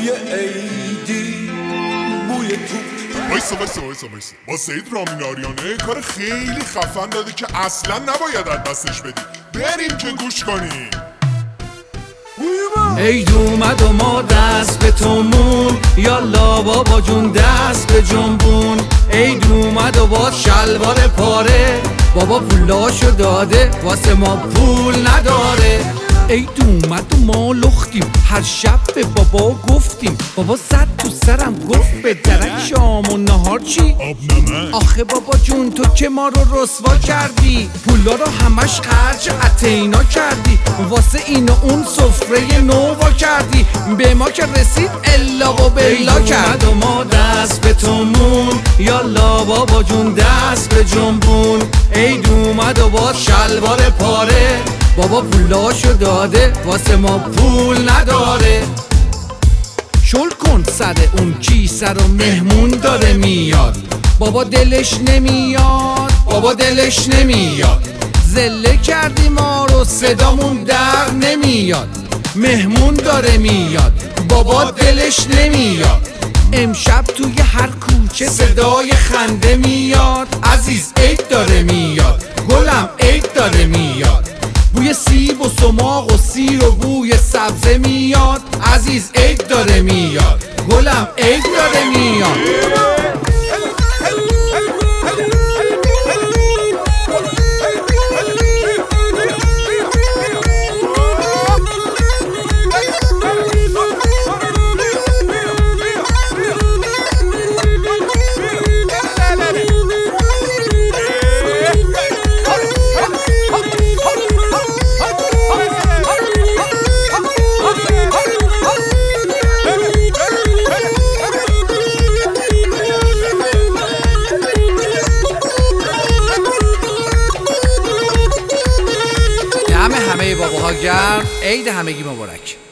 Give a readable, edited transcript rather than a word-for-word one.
بوی عیدی، بوی توپ. وایسا با سید رامین آریانه کار خیلی خفن داده که اصلا نباید از دستش بدی. بریم که گوش کنیم. عید اومد و ما دست به تومون، یالا بابا جون دست به جنبون. عید اومد و باز شلوار پاره، بابا پولاشو داده واسه ما پول نداره. عید اومد و ما لختیم، هر شب به بابا گفتیم. بابا زد تو سرم گفت به درک شام و نهار چی؟ آب نمک. آخه بابا جون تو که ما رو رسوا کردی، پولا رو همش خرج اتینا کردی، واسه این و اون سفره نووا کردی، به ما که رسید الا و بلا کرد. و ما دست به تومون، یالا بابا جون دست به جنبون. عید اومد و با شلوار پاره، بابا پولاشو داده واسه ما پول نداره. شل کن سر اون کیسه رو، مهمون داره میاد. بابا دلش نمیاد، بابا دلش نمیاد. زله کردی ما رو صدامون در نمیاد. مهمون داره میاد، بابا دلش نمیاد. امشب توی هر کوچه صدای خنده میاد. عزیز عید داره میاد، گلم عید داره میاد. بوی سیب و سماق و سیر و بوی سبزه میاد. عزیز عید داره میاد، گلم عید داره میاد. همه باباها گرم، عید همگی مبارک.